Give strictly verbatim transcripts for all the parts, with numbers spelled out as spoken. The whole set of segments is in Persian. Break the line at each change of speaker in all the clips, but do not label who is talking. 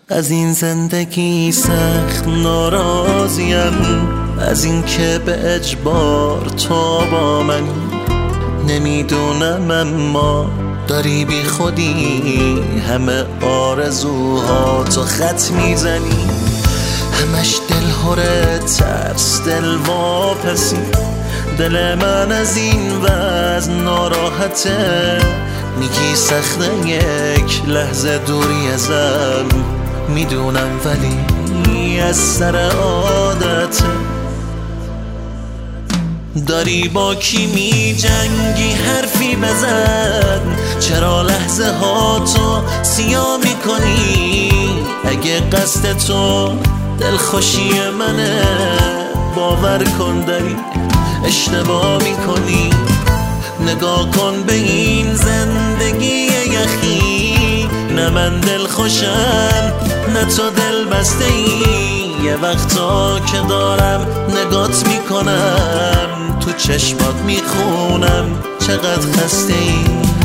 از این زندگی سخت ناراضیم، از این که به اجبار تو با من. نمیدونم اما داری بی خودی همه آرزوها تو خط میزنی. همش دل هره ترس، دل واپسی. دل من از این وضع ناراحته. میگی سخته یک لحظه دوری ازم، میدونم ولی از سر عادته. داری با کی می جنگی حرفی بزن، چرا لحظه ها تو سیاه میکنی؟ اگه قصد تو دلخوشی منه، باور کن داری اشتباه میکنی. نگاه کن به این زندگی یخی، نه من دل خوشم نه تو دل بسته ای. یه وقتا که دارم نگات میکنم، تو چشمات میخونم چقدر خسته ای.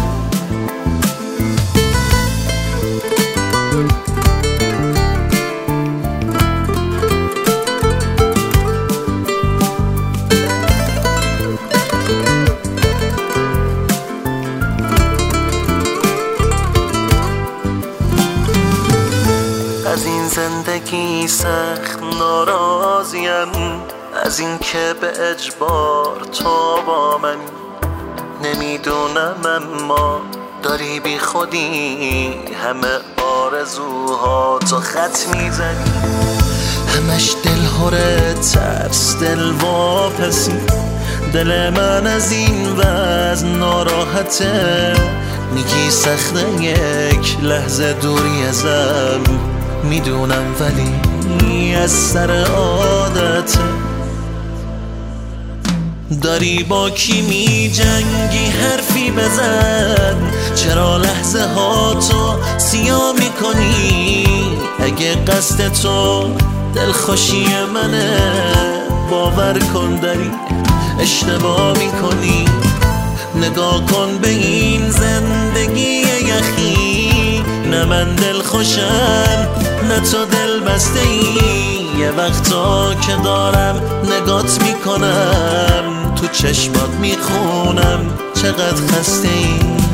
از این زندگی سخت ناراضیم، از این که به اجبار تو با من. نمیدونم اما داری بی خودی همه آرزوها تو خط میزنی. همش دل هره ترس، دل واپسی. دل من از این وضع ناراحته. میگی سخته یک لحظه دوری ازم، میدونم ولی از سر عادته. داری با کی می جنگی حرفی بزن، چرا لحظه ها تو سیاه میکنی؟ اگه قصد تو دلخوشی منه، باور کن داری اشتباه میکنی. نگاه کن به این زندگی یخی، نه من دل خوشم نه تو دل بسته ای. یه وقتا که دارم نگات میکنم، تو چشمات میخونم چقدر خسته ای.